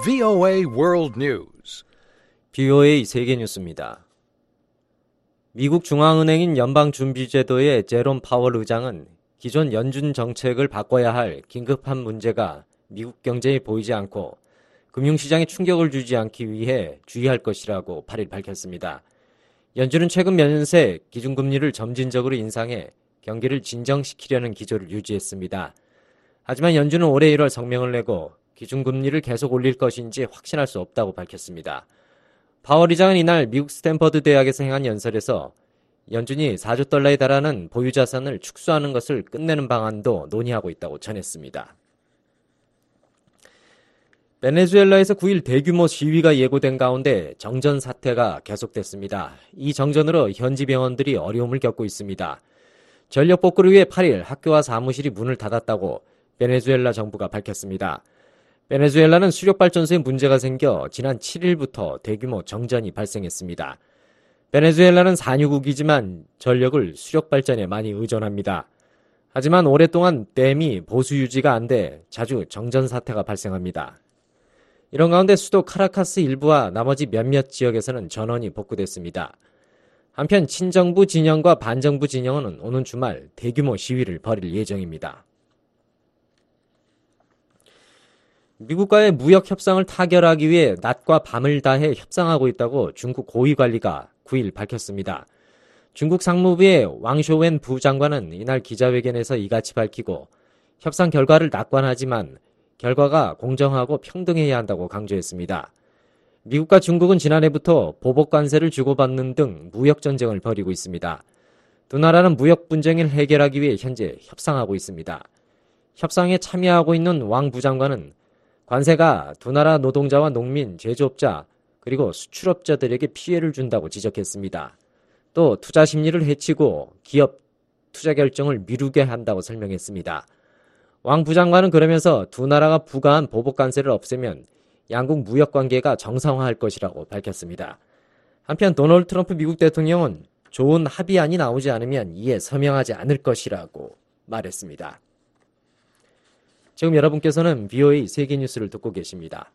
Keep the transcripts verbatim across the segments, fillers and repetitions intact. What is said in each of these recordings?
브이오에이 World News. 브이오에이 세계 뉴스입니다. 미국 중앙은행인 연방준비제도의 제롬 파월 의장은 기존 연준 정책을 바꿔야 할 긴급한 문제가 미국 경제에 보이지 않고 금융시장에 충격을 주지 않기 위해 주의할 것이라고 팔 일 밝혔습니다. 연준은 최근 몇 년 새 기준금리를 점진적으로 인상해 경기를 진정시키려는 기조를 유지했습니다. 하지만 연준은 올해 일월 성명을 내고 기준금리를 계속 올릴 것인지 확신할 수 없다고 밝혔습니다. 파월 의장은 이날 미국 스탠퍼드 대학에서 행한 연설에서 연준이 사조 달러에 달하는 보유자산을 축소하는 것을 끝내는 방안도 논의하고 있다고 전했습니다. 베네수엘라에서 구 일 대규모 시위가 예고된 가운데 정전 사태가 계속됐습니다. 이 정전으로 현지 병원들이 어려움을 겪고 있습니다. 전력 복구를 위해 팔 일 학교와 사무실이 문을 닫았다고 베네수엘라 정부가 밝혔습니다. 베네수엘라는 수력발전소에 문제가 생겨 지난 칠 일부터 대규모 정전이 발생했습니다. 베네수엘라는 산유국이지만 전력을 수력발전에 많이 의존합니다. 하지만 오랫동안 댐이 보수 유지가 안 돼 자주 정전 사태가 발생합니다. 이런 가운데 수도 카라카스 일부와 나머지 몇몇 지역에서는 전원이 복구됐습니다. 한편 친정부 진영과 반정부 진영은 오는 주말 대규모 시위를 벌일 예정입니다. 미국과의 무역 협상을 타결하기 위해 낮과 밤을 다해 협상하고 있다고 중국 고위관리가 구 일 밝혔습니다. 중국 상무부의 왕쇼웬 부장관은 이날 기자회견에서 이같이 밝히고 협상 결과를 낙관하지만 결과가 공정하고 평등해야 한다고 강조했습니다. 미국과 중국은 지난해부터 보복 관세를 주고받는 등 무역 전쟁을 벌이고 있습니다. 두 나라는 무역 분쟁을 해결하기 위해 현재 협상하고 있습니다. 협상에 참여하고 있는 왕 부장관은 관세가 두 나라 노동자와 농민, 제조업자, 그리고 수출업자들에게 피해를 준다고 지적했습니다. 또 투자 심리를 해치고 기업 투자 결정을 미루게 한다고 설명했습니다. 왕 부장관은 그러면서 두 나라가 부과한 보복 관세를 없애면 양국 무역 관계가 정상화할 것이라고 밝혔습니다. 한편 도널드 트럼프 미국 대통령은 좋은 합의안이 나오지 않으면 이에 서명하지 않을 것이라고 말했습니다. 지금 여러분께서는 브이오에이 세계 뉴스를 듣고 계십니다.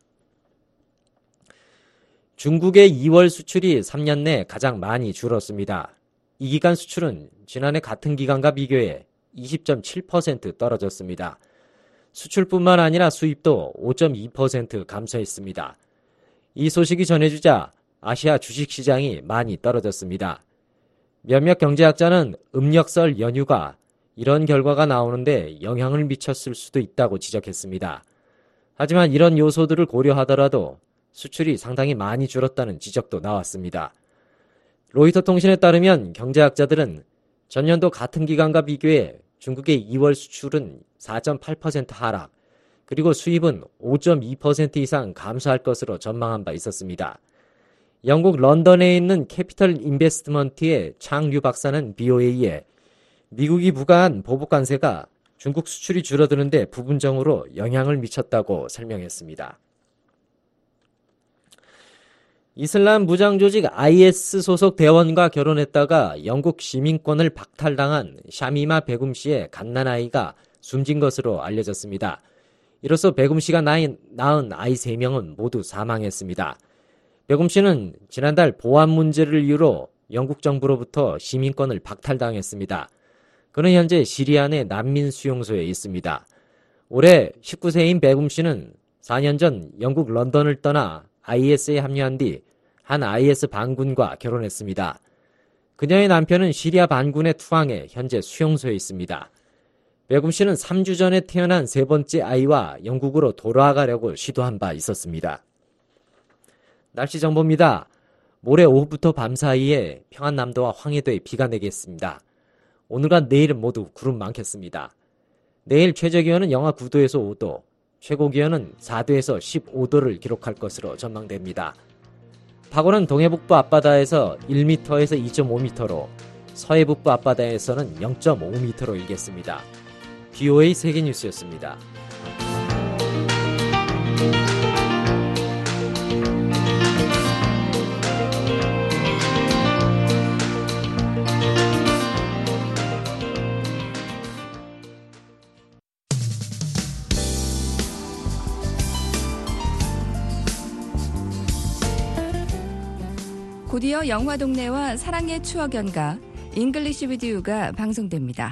중국의 이월 수출이 삼 년 내 가장 많이 줄었습니다. 이 기간 수출은 지난해 같은 기간과 비교해 이십 점 칠 퍼센트 떨어졌습니다. 수출뿐만 아니라 수입도 오 점 이 퍼센트 감소했습니다. 이 소식이 전해지자 아시아 주식시장이 많이 떨어졌습니다. 몇몇 경제학자는 음력설 연휴가 이런 결과가 나오는데 영향을 미쳤을 수도 있다고 지적했습니다. 하지만 이런 요소들을 고려하더라도 수출이 상당히 많이 줄었다는 지적도 나왔습니다. 로이터 통신에 따르면 경제학자들은 전년도 같은 기간과 비교해 중국의 이월 수출은 사 점 팔 퍼센트 하락, 그리고 수입은 오 점 이 퍼센트 이상 감소할 것으로 전망한 바 있었습니다. 영국 런던에 있는 캐피털 인베스트먼트의 창류 박사는 브이오에이에 미국이 부과한 보복 관세가 중국 수출이 줄어드는데 부분적으로 영향을 미쳤다고 설명했습니다. 이슬람 무장 조직 아이에스 소속 대원과 결혼했다가 영국 시민권을 박탈당한 샤미마 베굼 씨의 갓난아이가 숨진 것으로 알려졌습니다. 이로써 베굼 씨가 낳은 아이 세 명은 모두 사망했습니다. 베굼 씨는 지난달 보안 문제를 이유로 영국 정부로부터 시민권을 박탈당했습니다. 그는 현재 시리아 내 난민 수용소에 있습니다. 올해 십구 세인 베굼 씨는 사 년 전 영국 런던을 떠나 아이에스에 합류한 뒤 한 아이에스 반군과 결혼했습니다. 그녀의 남편은 시리아 반군에 투항해 현재 수용소에 있습니다. 베굼 씨는 삼 주 전에 태어난 세 번째 아이와 영국으로 돌아가려고 시도한 바 있었습니다. 날씨 정보입니다. 모레 오후부터 밤 사이에 평안남도와 황해도에 비가 내겠습니다. 오늘과 내일은 모두 구름 많겠습니다. 내일 최저기온은 영하 구 도에서 오 도, 최고기온은 사 도에서 십오 도를 기록할 것으로 전망됩니다. 파고는 동해북부 앞바다에서 일 미터에서 이 점 오 미터로, 서해북부 앞바다에서는 영 점 오 미터로 일겠습니다. 브이오에이 세계뉴스였습니다. 곧이어 영화동네와 사랑의 추억 연가, 잉글리시 위드 유가 방송됩니다.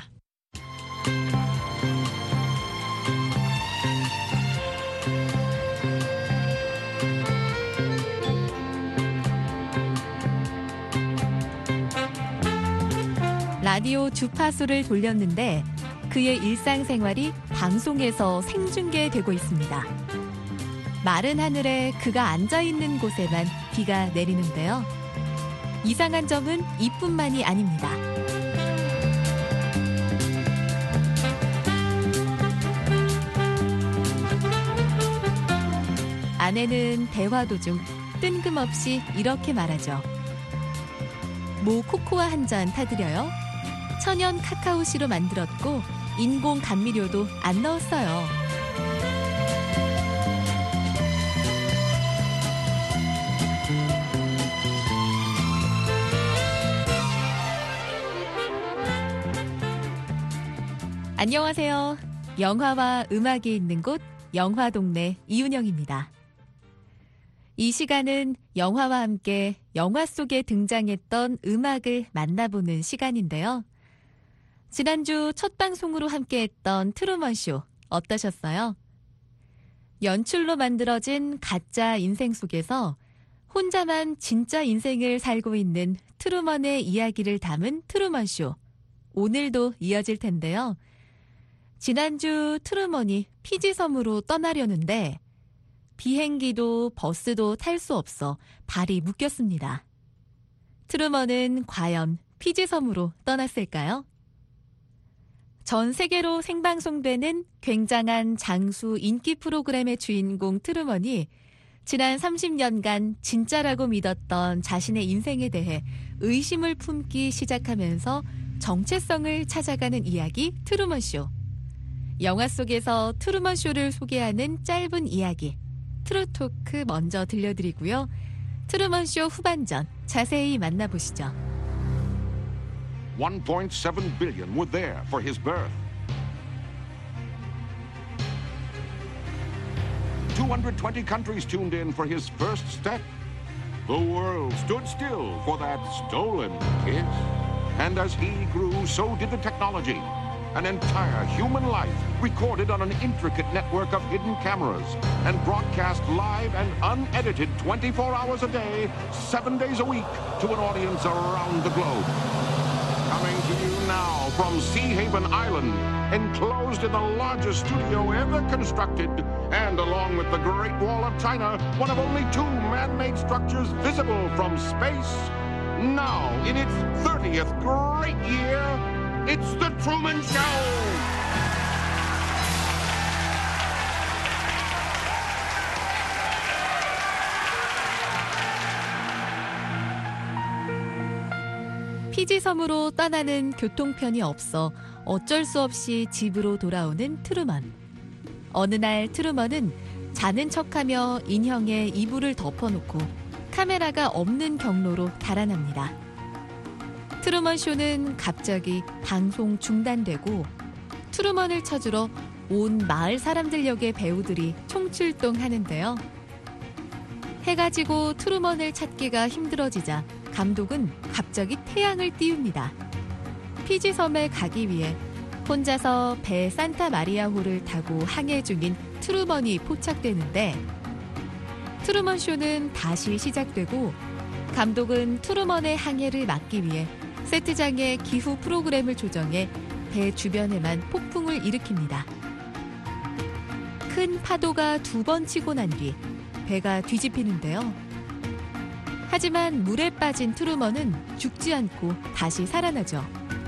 라디오 주파수를 돌렸는데 그의 일상생활이 방송에서 생중계되고 있습니다. 마른 하늘에 그가 앉아있는 곳에만 비가 내리는데요. 이상한 점은 이뿐만이 아닙니다. 아내는 대화 도중 뜬금없이 이렇게 말하죠. 뭐 코코아 한 잔 타드려요? 천연 카카오씨로 만들었고 인공 감미료도 안 넣었어요. 안녕하세요. 영화와 음악이 있는 곳 영화동네 이윤영입니다. 이 시간은 영화와 함께 영화 속에 등장했던 음악을 만나보는 시간인데요. 지난주 첫 방송으로 함께했던 트루먼쇼 어떠셨어요? 연출로 만들어진 가짜 인생 속에서 혼자만 진짜 인생을 살고 있는 트루먼의 이야기를 담은 트루먼쇼. 오늘도 이어질 텐데요. 지난주 트루먼이 피지 섬으로 떠나려는데 비행기도 버스도 탈 수 없어 발이 묶였습니다. 트루먼은 과연 피지 섬으로 떠났을까요? 전 세계로 생방송되는 굉장한 장수 인기 프로그램의 주인공 트루먼이 지난 삼십 년간 진짜라고 믿었던 자신의 인생에 대해 의심을 품기 시작하면서 정체성을 찾아가는 이야기 트루먼쇼. 영화 속에서 트루먼쇼를 소개하는 짧은 이야기 트루토크 먼저 들려드리고요. 트루먼쇼 후반전 자세히 만나보시죠. one point seven billion were there for his birth. two hundred twenty countries tuned in for his first step. The world stood still for that stolen kiss. And as he grew, so did the technology. An entire human life recorded on an intricate network of hidden cameras and broadcast live and unedited twenty-four hours a day, seven days a week to an audience around the globe. Coming to you now from Sea Haven Island, enclosed in the largest studio ever constructed, and along with the Great Wall of China, one of only two man-made structures visible from space. Now, in its thirtieth great year, it's The Truman Show! 피지 섬으로 떠나는 교통편이 없어 어쩔 수 없이 집으로 돌아오는 트루먼. 어느 날 트루먼은 자는 척하며 인형에 이불을 덮어놓고 카메라가 없는 경로로 달아납니다. 트루먼 쇼는 갑자기 방송 중단되고 트루먼을 찾으러 온 마을 사람들 역의 배우들이 총출동하는데요. 해가 지고 트루먼을 찾기가 힘들어지자 감독은 갑자기 태양을 띄웁니다. 피지 섬에 가기 위해 혼자서 배 산타 마리아호를 타고 항해 중인 트루먼이 포착되는데 트루먼 쇼는 다시 시작되고 감독은 트루먼의 항해를 막기 위해 세트장에 기후 프로그램을 조정해 배 주변에만 폭풍을 일으킵니다. 큰 파도가 두 번 치고 난 뒤 배가 뒤집히는데요. 하지만 물에 빠진 트루먼은 죽지 않고 다시 살아나죠.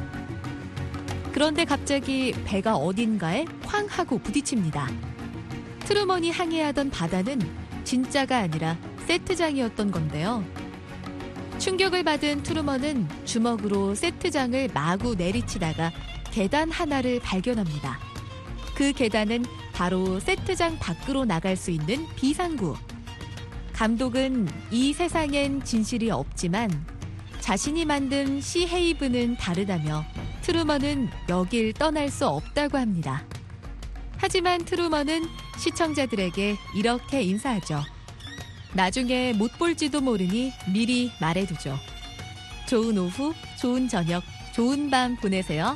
그런데 갑자기 배가 어딘가에 쾅 하고 부딪힙니다. 트루먼이 항해하던 바다는 진짜가 아니라 세트장이었던 건데요. 충격을 받은 트루먼은 주먹으로 세트장을 마구 내리치다가 계단 하나를 발견합니다. 그 계단은 바로 세트장 밖으로 나갈 수 있는 비상구. 감독은 이 세상엔 진실이 없지만 자신이 만든 시헤이븐은 다르다며 트루먼은 여길 떠날 수 없다고 합니다. 하지만 트루먼은 시청자들에게 이렇게 인사하죠. 나중에 못 볼지도 모르니 미리 말해두죠. 좋은 오후, 좋은 저녁, 좋은 밤 보내세요.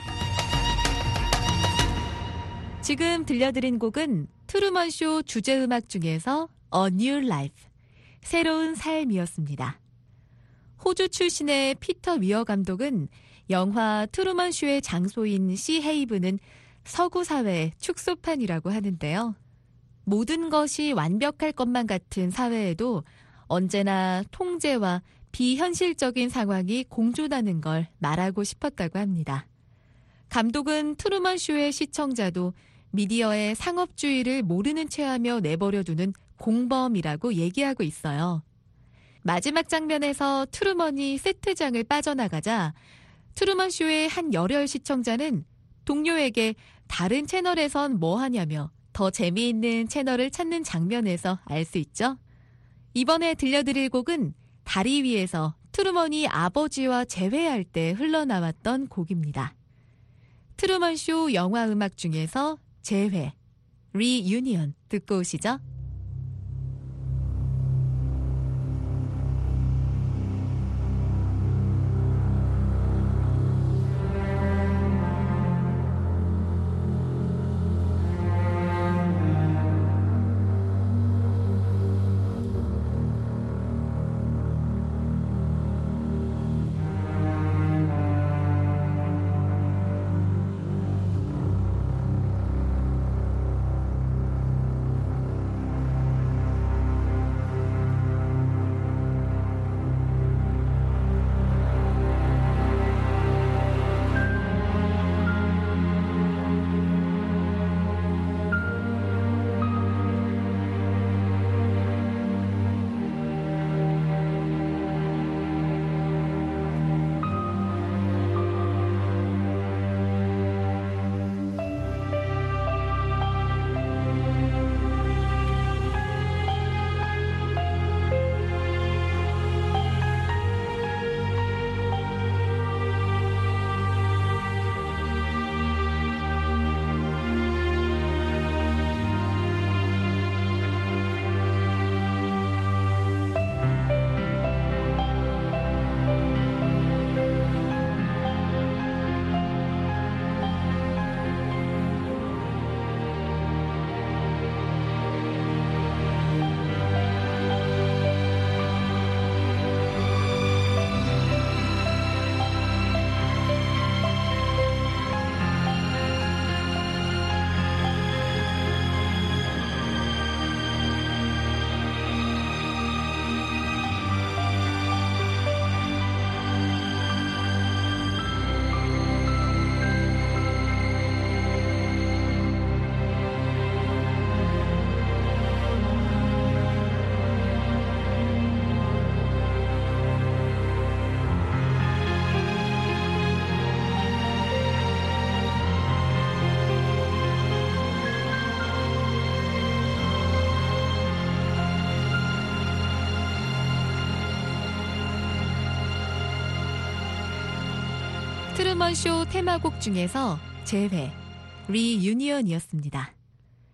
지금 들려드린 곡은 트루먼쇼 주제음악 중에서 A New Life, 새로운 삶이었습니다. 호주 출신의 피터 위어 감독은 영화 트루먼쇼의 장소인 시헤이븐은 서구 사회의 축소판이라고 하는데요. 모든 것이 완벽할 것만 같은 사회에도 언제나 통제와 비현실적인 상황이 공존하는 걸 말하고 싶었다고 합니다. 감독은 트루먼쇼의 시청자도 미디어의 상업주의를 모르는 체하며 내버려두는 공범이라고 얘기하고 있어요. 마지막 장면에서 트루먼이 세트장을 빠져나가자 트루먼쇼의 한 열혈 시청자는 동료에게 다른 채널에선 뭐 하냐며 더 재미있는 채널을 찾는 장면에서 알 수 있죠. 이번에 들려드릴 곡은 다리 위에서 트루먼이 아버지와 재회할 때 흘러나왔던 곡입니다. 트루먼쇼 영화 음악 중에서 재회, 리유니언 듣고 오시죠. 트루먼쇼 테마곡 중에서 재회, 리유니언이었습니다.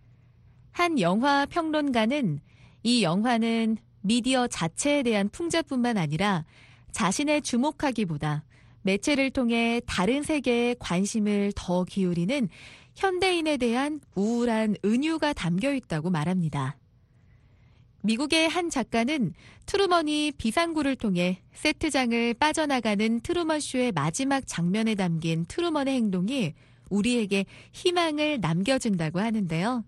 한 영화 평론가는 이 영화는 미디어 자체에 대한 풍자뿐만 아니라 자신의 주목하기보다 매체를 통해 다른 세계에 관심을 더 기울이는 현대인에 대한 우울한 은유가 담겨 있다고 말합니다. 미국의 한 작가는 트루먼이 비상구를 통해 세트장을 빠져나가는 트루먼쇼의 마지막 장면에 담긴 트루먼의 행동이 우리에게 희망을 남겨준다고 하는데요.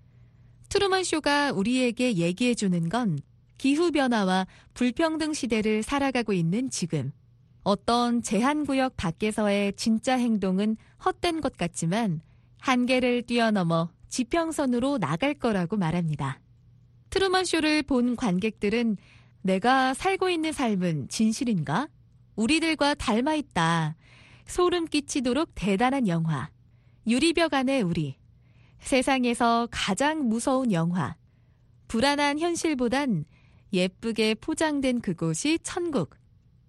트루먼쇼가 우리에게 얘기해주는 건 기후변화와 불평등 시대를 살아가고 있는 지금. 어떤 제한구역 밖에서의 진짜 행동은 헛된 것 같지만 한계를 뛰어넘어 지평선으로 나갈 거라고 말합니다. 트루먼쇼를 본 관객들은 내가 살고 있는 삶은 진실인가? 우리들과 닮아있다. 소름 끼치도록 대단한 영화. 유리벽 안의 우리. 세상에서 가장 무서운 영화. 불안한 현실보단 예쁘게 포장된 그곳이 천국.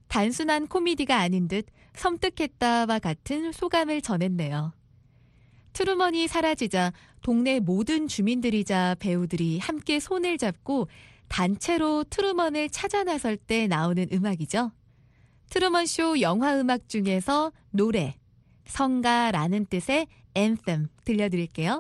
단순한 코미디가 아닌 듯 섬뜩했다와 같은 소감을 전했네요. 트루먼이 사라지자 동네 모든 주민들이자 배우들이 함께 손을 잡고 단체로 트루먼을 찾아 나설 때 나오는 음악이죠. 트루먼쇼 영화 음악 중에서 노래, 성가라는 뜻의 anthem 들려드릴게요.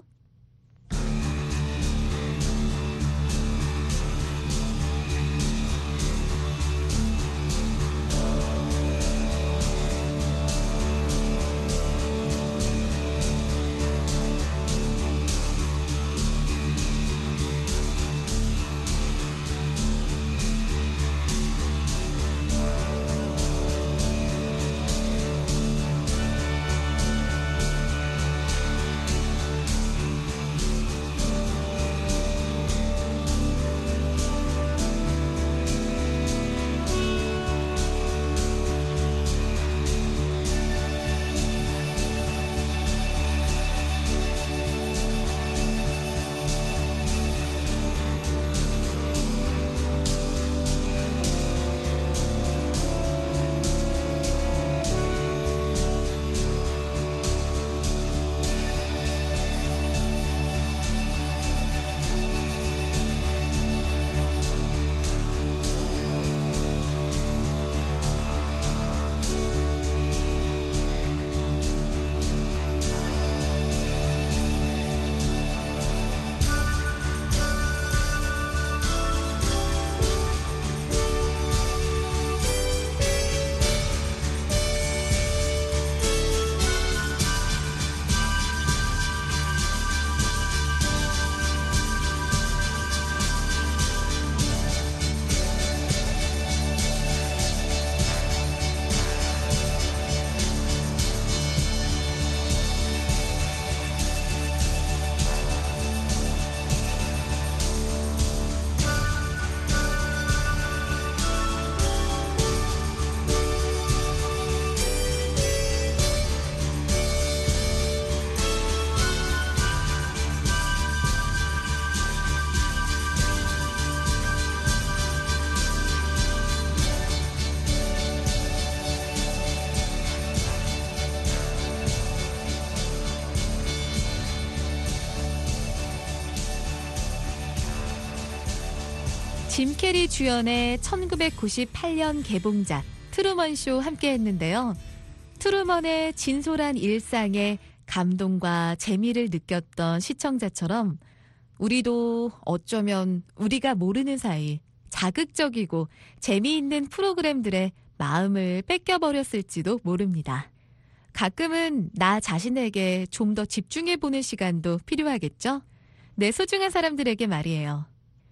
짐 캐리 주연의 천구백구십팔 년 개봉작 트루먼쇼 함께 했는데요. 트루먼의 진솔한 일상에 감동과 재미를 느꼈던 시청자처럼 우리도 어쩌면 우리가 모르는 사이 자극적이고 재미있는 프로그램들의 마음을 뺏겨버렸을지도 모릅니다. 가끔은 나 자신에게 좀 더 집중해보는 시간도 필요하겠죠? 내 소중한 사람들에게 말이에요.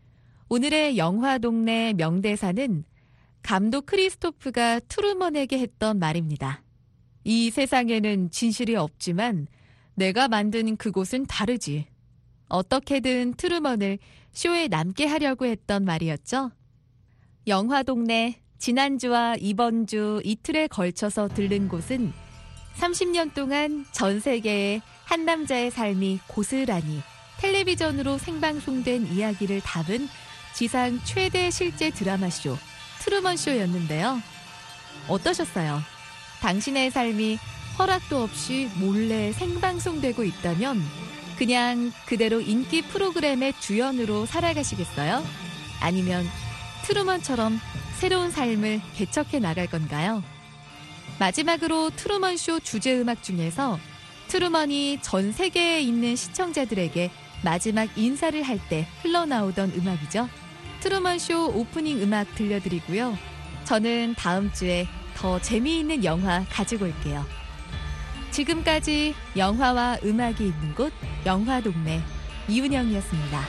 오늘의 영화동네 명대사는 감독 크리스토프가 트루먼에게 했던 말입니다. 이 세상에는 진실이 없지만 내가 만든 그곳은 다르지. 어떻게든 트루먼을 쇼에 남게 하려고 했던 말이었죠. 영화동네 지난주와 이번 주 이틀에 걸쳐서 들른 곳은 삼십 년 동안 전 세계의 한 남자의 삶이 고스란히 텔레비전으로 생방송된 이야기를 담은 지상 최대 실제 드라마쇼 트루먼쇼였는데요. 어떠셨어요? 당신의 삶이 허락도 없이 몰래 생방송되고 있다면 그냥 그대로 인기 프로그램의 주연으로 살아가시겠어요? 아니면 트루먼처럼 새로운 삶을 개척해 나갈 건가요? 마지막으로 트루먼쇼 주제음악 중에서 트루먼이 전 세계에 있는 시청자들에게 마지막 인사를 할 때 흘러나오던 음악이죠. 트루먼쇼 오프닝 음악 들려드리고요. 저는 다음 주에 더 재미있는 영화 가지고 올게요. 지금까지 영화와 음악이 있는 곳 영화동네 이은영이었습니다.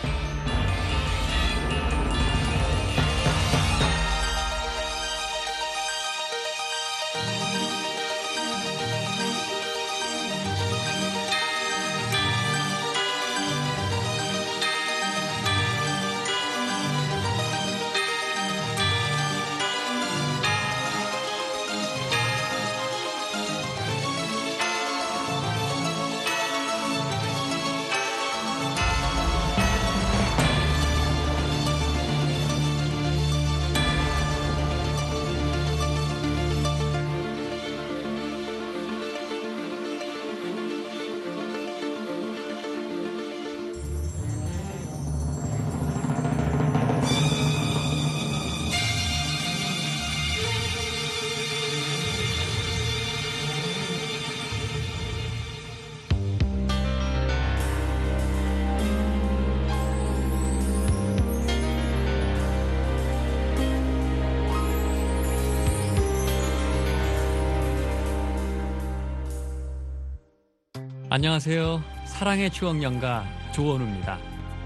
안녕하세요. 사랑의 추억 연가 조원우입니다.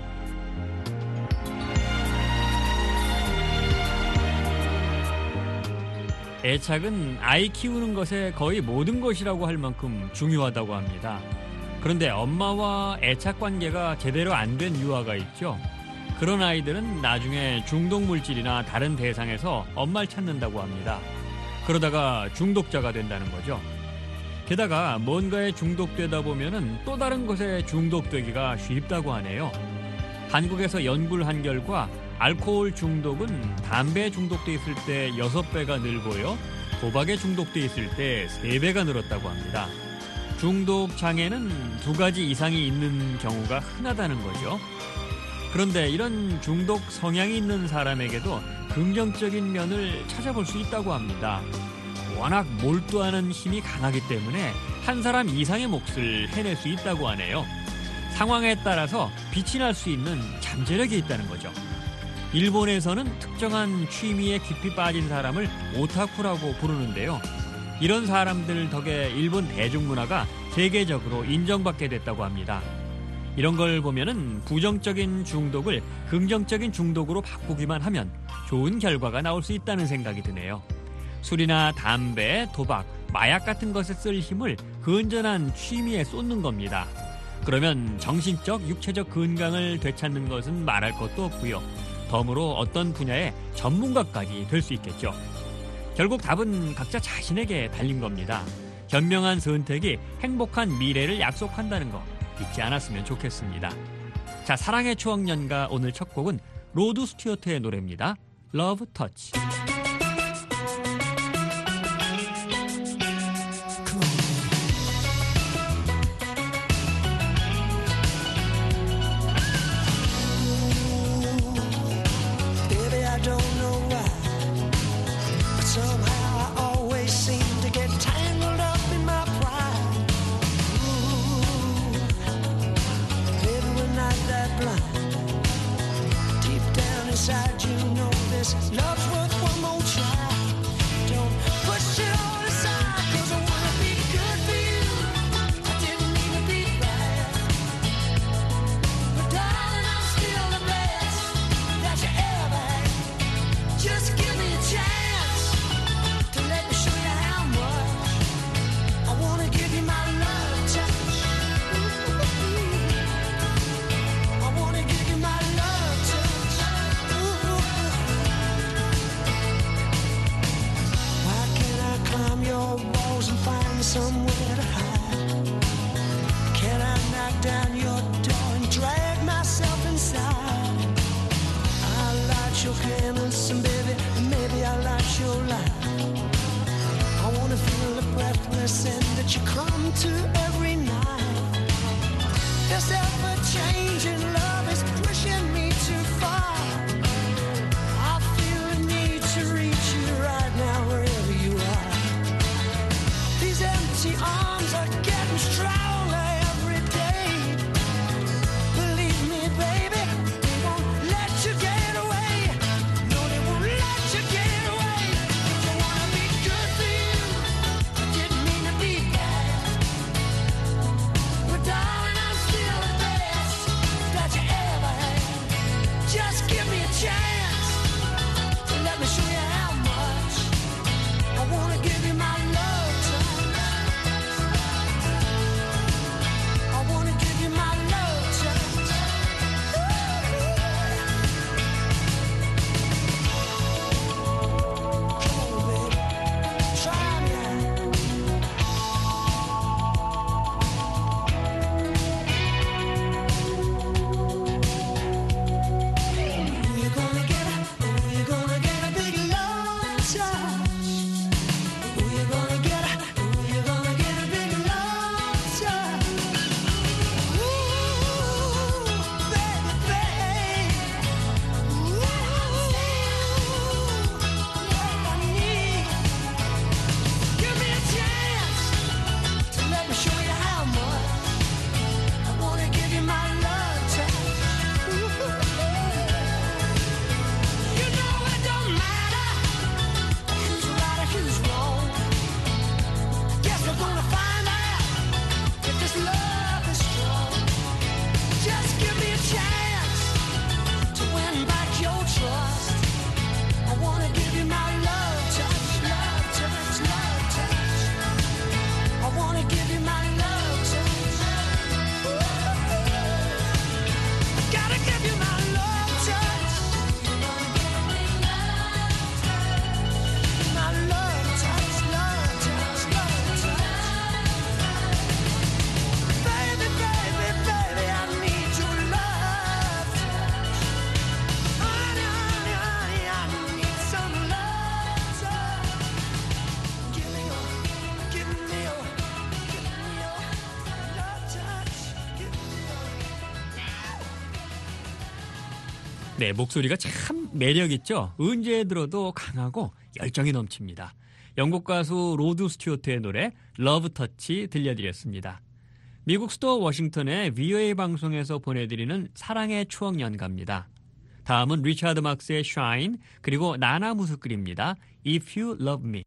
애착은 아이 키우는 것에 거의 모든 것이라고 할 만큼 중요하다고 합니다. 그런데 엄마와 애착 관계가 제대로 안 된 유아가 있죠. 그런 아이들은 나중에 중독물질이나 다른 대상에서 엄마를 찾는다고 합니다. 그러다가 중독자가 된다는 거죠. 게다가 뭔가에 중독되다 보면은 또 다른 것에 중독되기가 쉽다고 하네요. 한국에서 연구를 한 결과 알코올 중독은 담배에 중독돼 있을 때 여섯 배가 늘고요. 도박에 중독돼 있을 때 세 배가 늘었다고 합니다. 중독 장애는 두 가지 이상이 있는 경우가 흔하다는 거죠. 그런데 이런 중독 성향이 있는 사람에게도 긍정적인 면을 찾아볼 수 있다고 합니다. 워낙 몰두하는 힘이 강하기 때문에 한 사람 이상의 몫을 해낼 수 있다고 하네요. 상황에 따라서 빛이 날 수 있는 잠재력이 있다는 거죠. 일본에서는 특정한 취미에 깊이 빠진 사람을 오타쿠라고 부르는데요. 이런 사람들 덕에 일본 대중문화가 세계적으로 인정받게 됐다고 합니다. 이런 걸 보면은 부정적인 중독을 긍정적인 중독으로 바꾸기만 하면 좋은 결과가 나올 수 있다는 생각이 드네요. 술이나 담배, 도박, 마약 같은 것에 쓸 힘을 건전한 취미에 쏟는 겁니다. 그러면 정신적, 육체적 건강을 되찾는 것은 말할 것도 없고요. 덤으로 어떤 분야의 전문가까지 될 수 있겠죠. 결국 답은 각자 자신에게 달린 겁니다. 현명한 선택이 행복한 미래를 약속한다는 거 잊지 않았으면 좋겠습니다. 자, 사랑의 추억 연가 오늘 첫 곡은 로드 스튜어트의 노래입니다. Love Touch. Love's worth one more try. Don't push it all aside, 'cause I wanna be good for you. I didn't mean to be bad, but darling, I'm still the best that you ever had. Just give me a chance to let me show you how much I wanna give you my love touch. I wanna give you my love touch. Climb your walls and find somewhere to hide. Can I knock down your door and drag myself inside? I'll light your candles and baby, maybe I'll light your light. I wanna feel the breathless end that you come to every night. This ever-changing love is pushing me too far. I feel the need to reach you right now wherever you are. These empty arms are getting stronger every day. Believe me, baby, they won't let you get away. No, they won't let you get away. I wanna be good for you. I didn't mean to be bad, but darling, I'm still the best 네, 목소리가 참 매력있죠? 언제 들어도 강하고 열정이 넘칩니다. 영국 가수 로드 스튜어트의 노래 러브 터치 들려드렸습니다. 미국 수도 워싱턴의 브이오에이 방송에서 보내드리는 사랑의 추억 연가입니다. 다음은 리차드 막스의 Shine 그리고 나나 무스끌입니다. If You Love Me.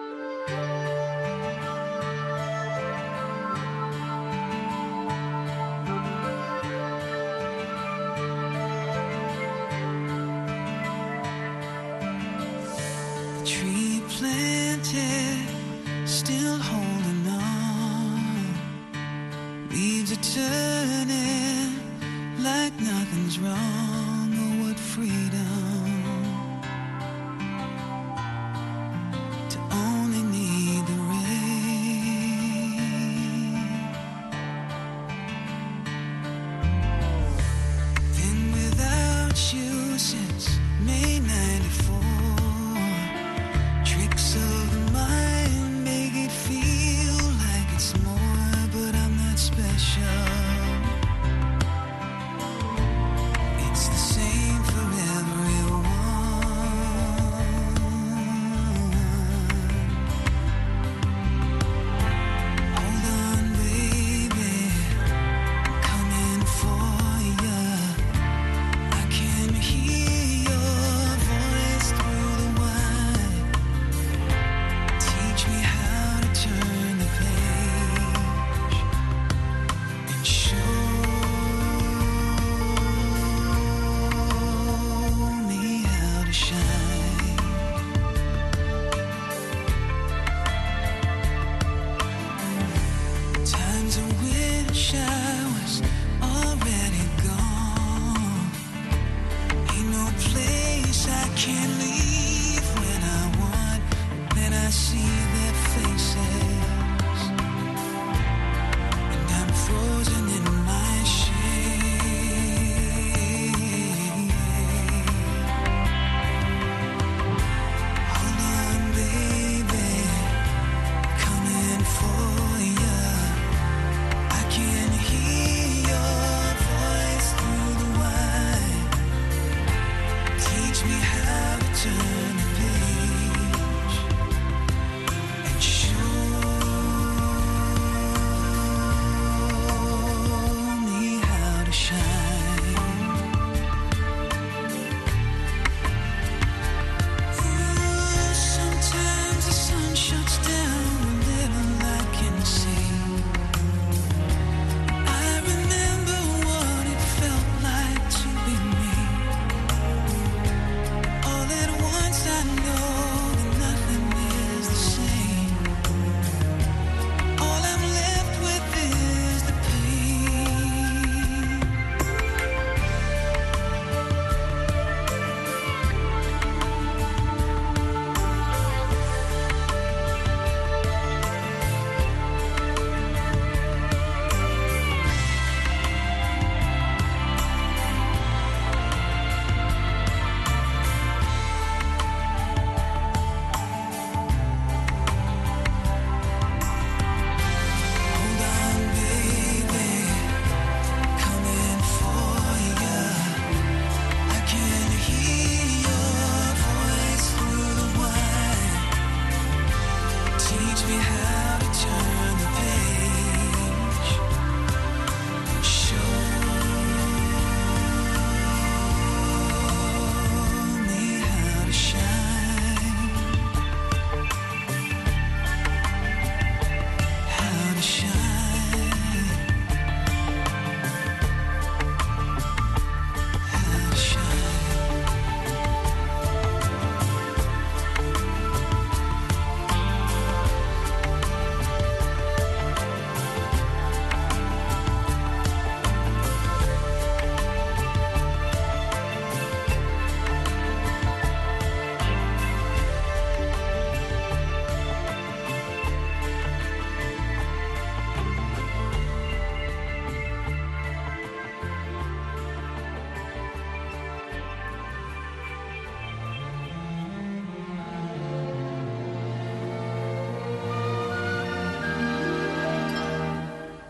Tree planted, still holding on. Leaves are turning like nothing's wrong. Oh, what freedom to only need the rain. Been without you since May ninety-four. Tricks of the mind make it feel like it's more, but I'm not special. It's the same for everyone. Hold on, baby, coming for ya. I can hear your voice through the wine. Teach me how to turn the page and show me how to shine. Times I wish I was already gone. Ain't no place I can't leave when I want. Then I see their faces, and I'm frozen in my shade. Hold on, baby, coming for ya. I can hear your voice through the wine. Teach me how to turn the page and show me how to shine. Ooh, sometimes the sun shuts down a little I can see. I remember what it felt like to be me. All at once I know that nothing is the same. All I'm left with is the pain. Hold on, baby, coming for ya. I can hear your voice through the wine. Teach me how to turn the page and show me how to shine. How to shine. How to shine.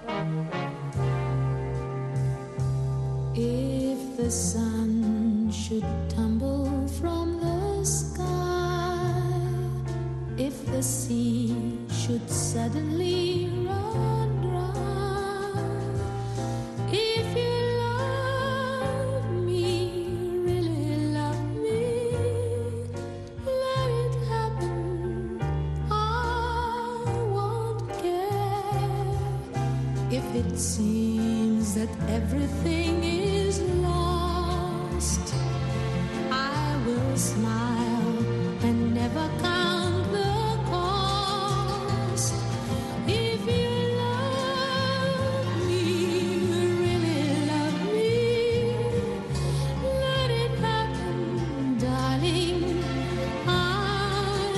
If the sun should tumble from the sky, if the sea should suddenly run dry, if you love me, really love me, let it happen, I won't care. If it seems that everything is lost, I will smile and never count the cost. If you love me, really love me, let it happen, darling, I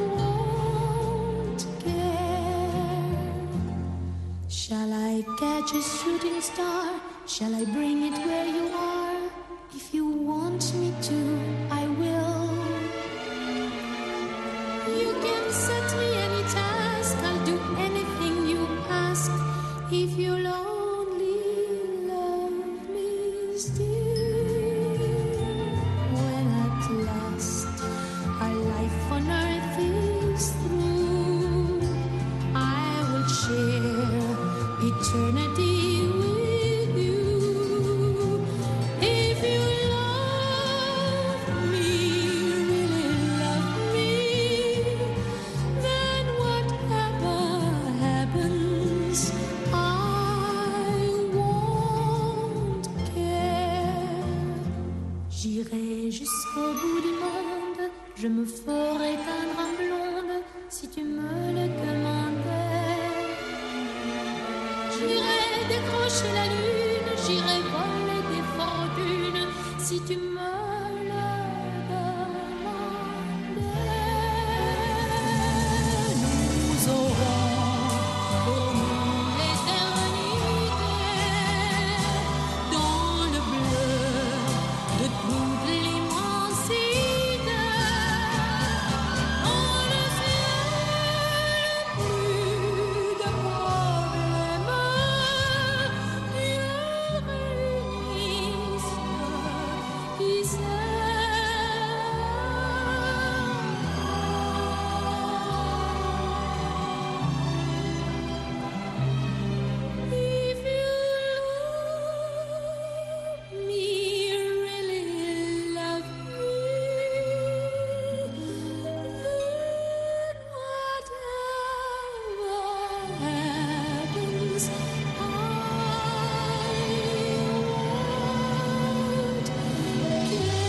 won't care. Shall I catch a shooting star? Shall I bring it where you are? If you want me to, I will. You can set me any task, I'll do anything you ask, if you'll only love me still. When at last our life on earth is through, I will share eternity with you. If you love me, really love me, then whatever happens, I won't care. J'irai jusqu'au bout du monde, je me ferai teindre en blonde, si tu me le demandais. J'irai décrocher la lune, j'irai voler des fortunes, si tu me le demandais. Nous aurons pour nous l'éternité, dans le bleu de toute l'immensité, dans le ciel plus de problèmes, Dieu réunisse qui sait. If you love me, really love me, then whatever happens, I won't care.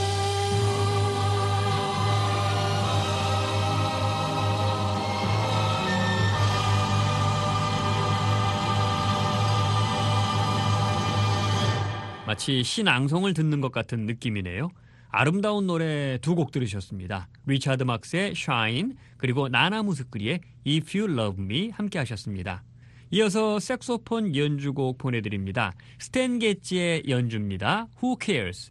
마치 신앙송을 듣는 것 같은 느낌이네요. 아름다운 노래 두 곡 들으셨습니다. 리차드 막스의 Shine, 그리고 나나 무스크리의 If You Love Me 함께 하셨습니다. 이어서 색소폰 연주곡 보내드립니다. 스탠 게츠의 연주입니다. Who Cares?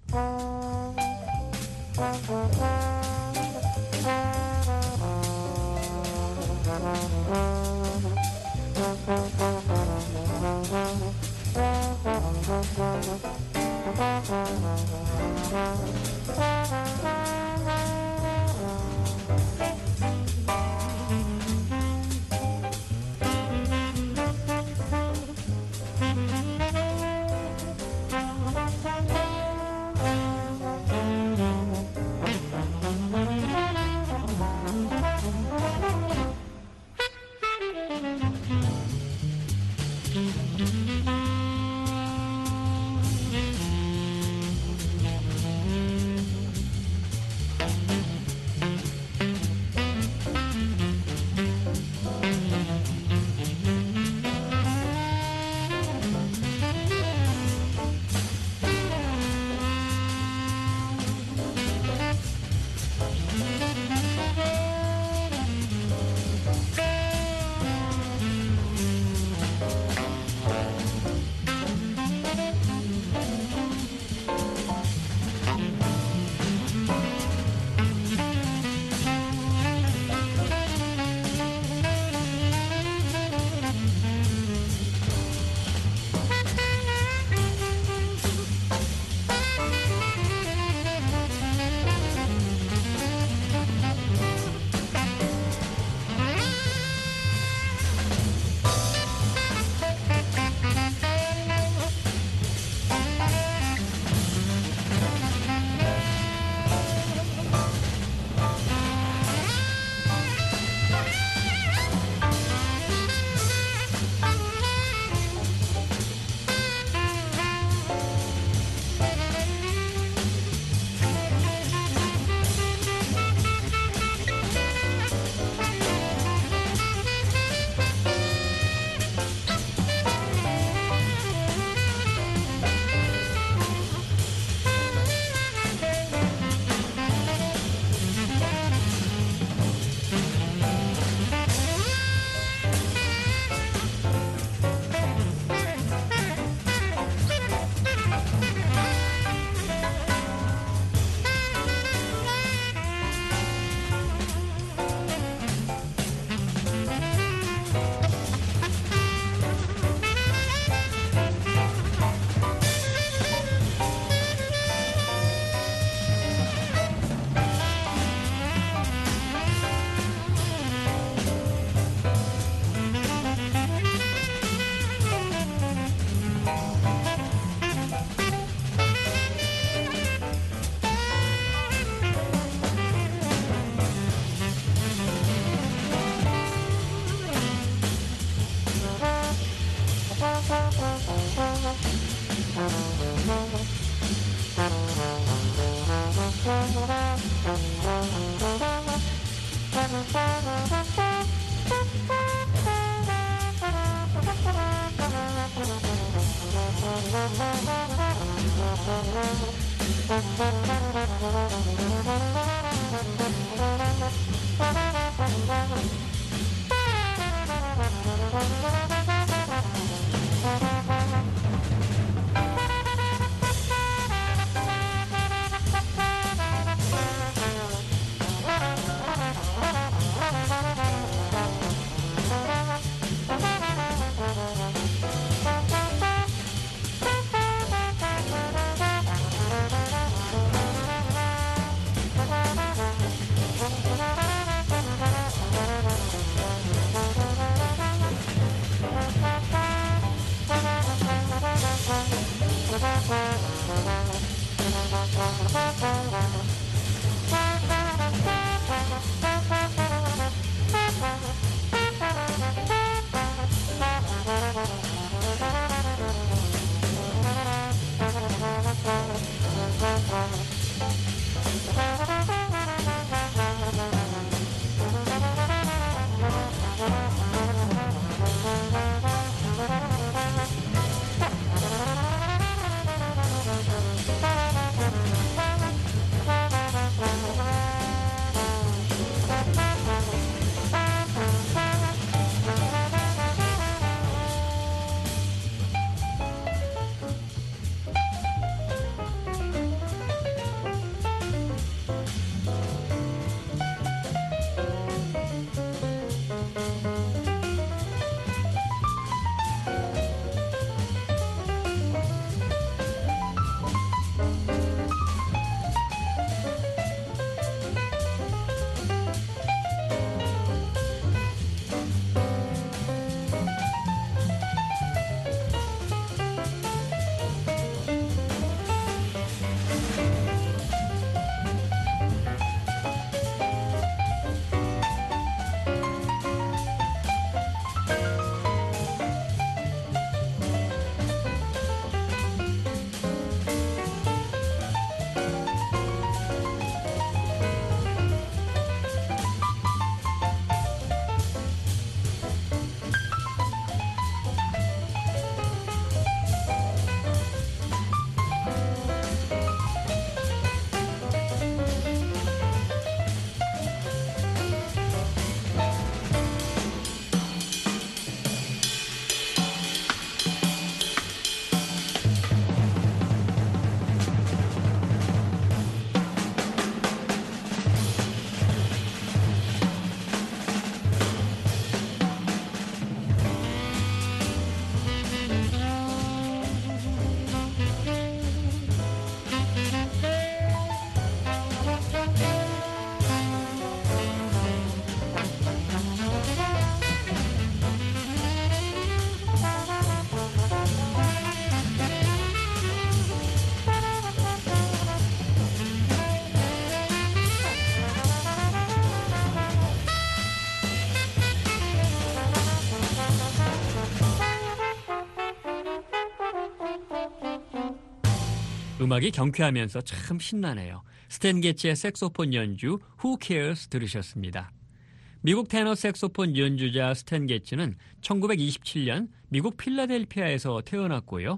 음악이 경쾌하면서 참 신나네요. 스탠 게츠의 색소폰 연주 Who Cares 들으셨습니다. 미국 테너 색소폰 연주자 스탠 게츠는 천구백이십칠 년 미국 필라델피아에서 태어났고요.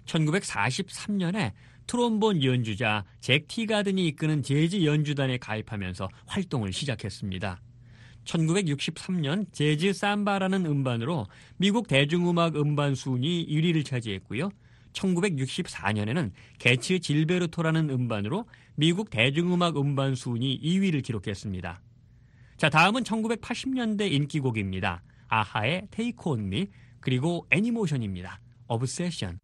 천구백사십삼 년에 트롬본 연주자 잭 티가든이 이끄는 재즈 연주단에 가입하면서 활동을 시작했습니다. 천구백육십삼 년 재즈 삼바라는 음반으로 미국 대중음악 음반 순위 일 위를 차지했고요. 천구백육십사 년에는 게츠 질베르토라는 음반으로 미국 대중음악 음반 순위 이 위를 기록했습니다. 자, 다음은 천구백팔십 년대 인기곡입니다. 아하의 Take On Me 그리고 애니모션입니다. Obsession.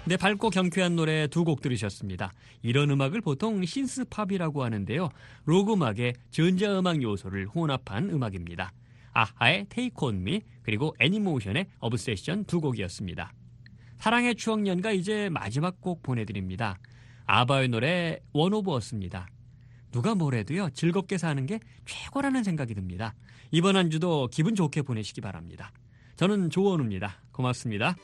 네, 밝고 경쾌한 노래 두 곡 들으셨습니다. 이런 음악을 보통 신스팝이라고 하는데요. 록 음악의 전자음악 요소를 혼합한 음악입니다. 아하의 Take On Me 그리고 애니모션의 어브세션 두 곡이었습니다. 사랑의 추억연가 이제 마지막 곡 보내드립니다. 아바의 노래 원 오브 어스입니다. 누가 뭐래도요 즐겁게 사는 게 최고라는 생각이 듭니다. 이번 한 주도 기분 좋게 보내시기 바랍니다. 저는 조원우입니다. 고맙습니다.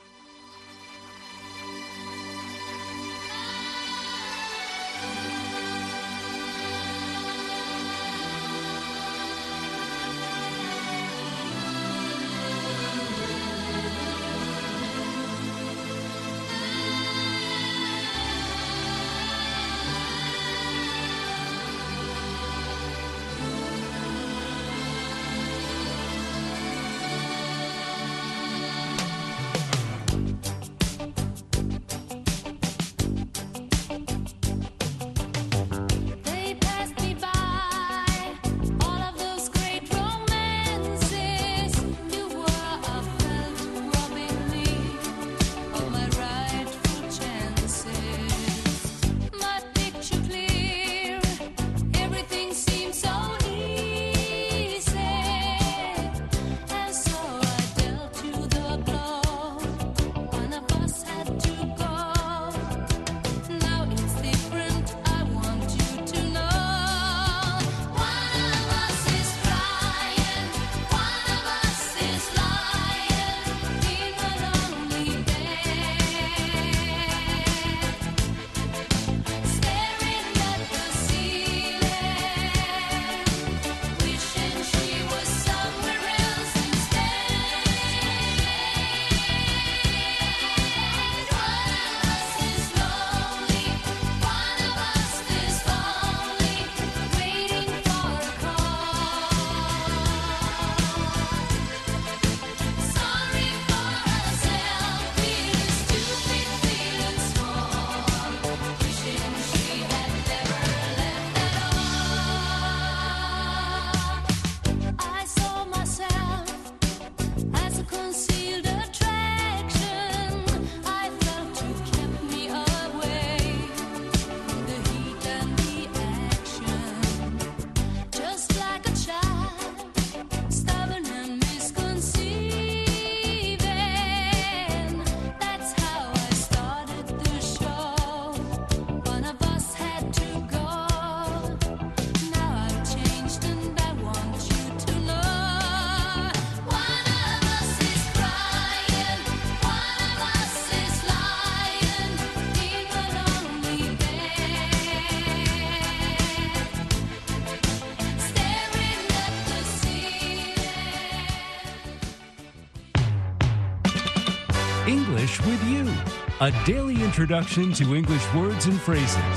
English with You, a daily introduction to English words and phrases.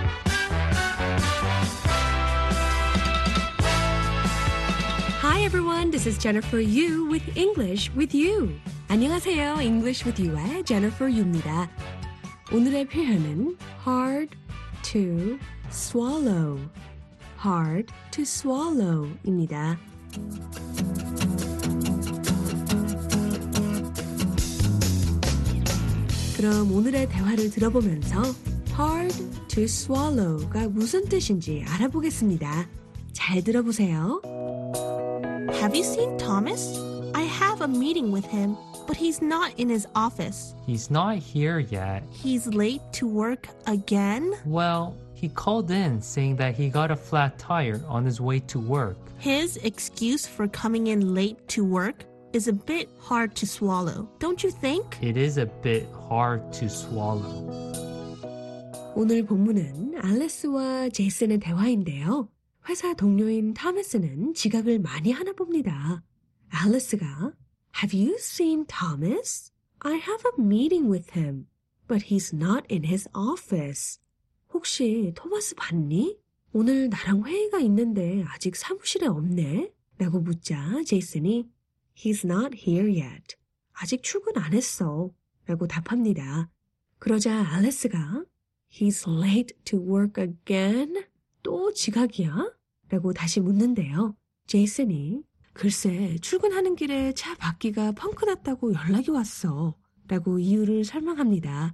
Hi everyone, this is Jennifer Yu with English with You. 안녕하세요, English with You의 Jennifer Yu입니다. 오늘의 표현은 hard to swallow, hard to swallow입니다. 그럼 오늘의 대화를 들어보면서 hard to swallow가 무슨 뜻인지 알아보겠습니다. 잘 들어보세요. Have you seen Thomas? I have a meeting with him, but he's not in his office. He's not here yet. He's late to work again? Well, he called in saying that he got a flat tire on his way to work. His excuse for coming in late to work is a bit hard to swallow, don't you think? It is a bit hard to swallow. 오늘 본문은 알레스와 제이슨의 대화인데요. 회사 동료인 토마스는 지각을 많이 하나 봅니다. 알레스가 Have you seen Thomas? I have a meeting with him, but he's not in his office. 혹시 토마스 봤니? 오늘 나랑 회의가 있는데 아직 사무실에 없네? 라고 묻자 제이슨이 He's not here yet. 아직 출근 안 했어. 라고 답합니다. 그러자 알레스가 He's late to work again? 또 지각이야? 라고 다시 묻는데요. 제이슨이 글쎄 출근하는 길에 차 바퀴가 펑크 났다고 연락이 왔어. 라고 이유를 설명합니다.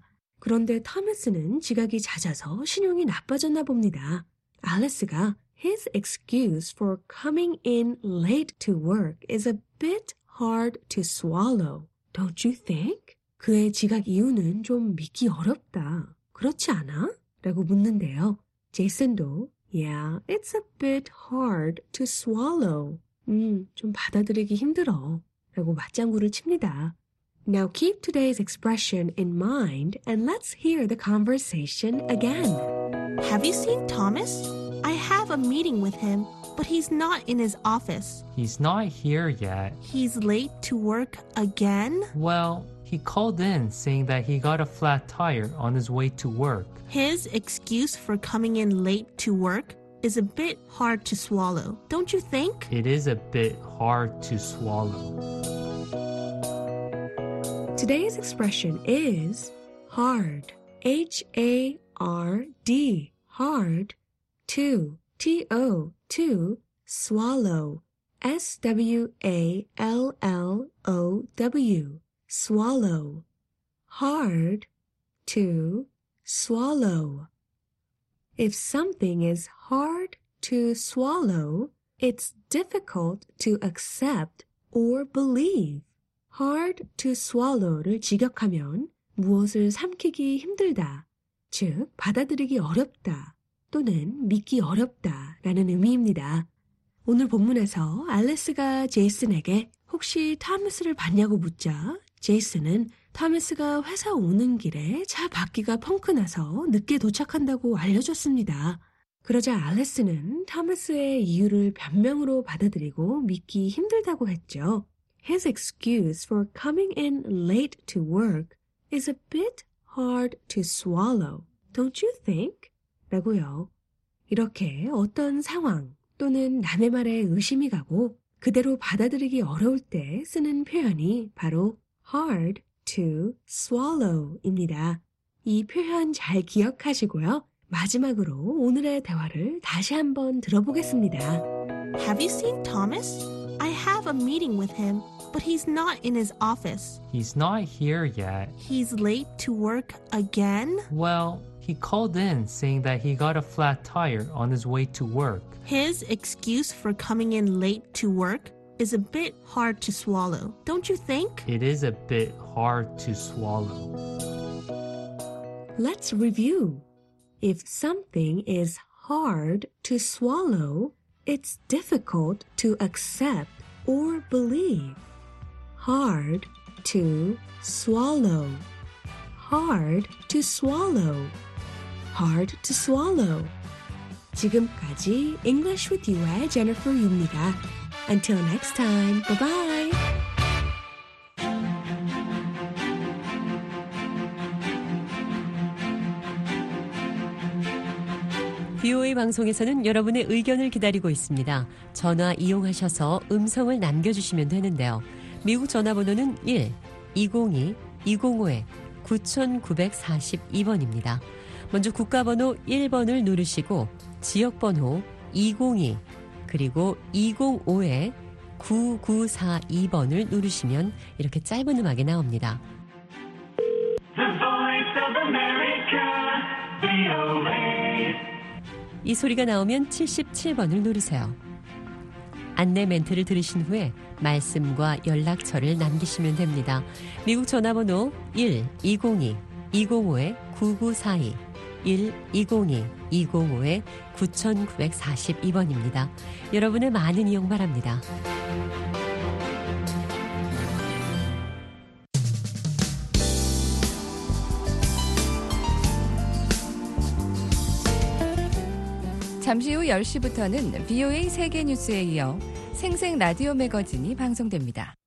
그런데 토마스는 지각이 잦아서 신용이 나빠졌나 봅니다. 앨리스가 His excuse for coming in late to work is a bit hard to swallow. Don't you think? 그의 지각 이유는 좀 믿기 어렵다. 그렇지 않아? 라고 묻는데요. 제이슨도 Yeah, it's a bit hard to swallow. 음, 좀 받아들이기 힘들어. 라고 맞장구를 칩니다. Now keep today's expression in mind and let's hear the conversation again. Have you seen Thomas? I have a meeting with him, but he's not in his office. He's not here yet. He's late to work again? Well, he called in saying that he got a flat tire on his way to work. His excuse for coming in late to work is a bit hard to swallow, don't you think? It is a bit hard to swallow. Today's expression is hard. H A R D. Hard. To. T O. To. Swallow. S W A L L O W. Swallow. Hard. To. Swallow. If something is hard to swallow, it's difficult to accept or believe. hard to swallow를 직역하면 무엇을 삼키기 힘들다, 즉 받아들이기 어렵다 또는 믿기 어렵다 라는 의미입니다. 오늘 본문에서 앨리스가 제이슨에게 혹시 토마스를 봤냐고 묻자 제이슨은 토마스가 회사 오는 길에 차 바퀴가 펑크나서 늦게 도착한다고 알려줬습니다. 그러자 앨리스는 토마스의 이유를 변명으로 받아들이고 믿기 힘들다고 했죠. His excuse for coming in late to work is a bit hard to swallow, don't you think? 라고요. 이렇게 어떤 상황 또는 남의 말에 의심이 가고 그대로 받아들이기 어려울 때 쓰는 표현이 바로 hard to swallow입니다. 이 표현 잘 기억하시고요. 마지막으로 오늘의 대화를 다시 한번 들어보겠습니다. Have you seen Thomas? I have a meeting with him, but he's not in his office. He's not here yet. He's late to work again? Well, he called in saying that he got a flat tire on his way to work. His excuse for coming in late to work is a bit hard to swallow, don't you think? It is a bit hard to swallow. Let's review. If something is hard to swallow, it's difficult to accept or believe. Hard to swallow. Hard to swallow. Hard to swallow. 지금까지 English with You의 Jennifer Yu입니다. Until next time, bye-bye. 비오에이 방송에서는 여러분의 의견을 기다리고 있습니다. 전화 이용하셔서 음성을 남겨주시면 되는데요. 미국 전화번호는 일 이공이 이공오 구구사이 번입니다. 먼저 국가번호 일 번을 누르시고 지역번호 이공이 그리고 이공오 구구사이 번을 누르시면 이렇게 짧은 음악이 나옵니다. The Voice of America, 비오에이. 이 소리가 나오면 칠십칠 번을 누르세요. 안내 멘트를 들으신 후에 말씀과 연락처를 남기시면 됩니다. 미국 전화번호 일 이공이 이공오 구구사이 일 이공이 이공오 구구사이 번입니다. 여러분의 많은 이용 바랍니다. 잠시 후 열 시부터는 비오에이 세계뉴스에 이어 생생 라디오 매거진이 방송됩니다.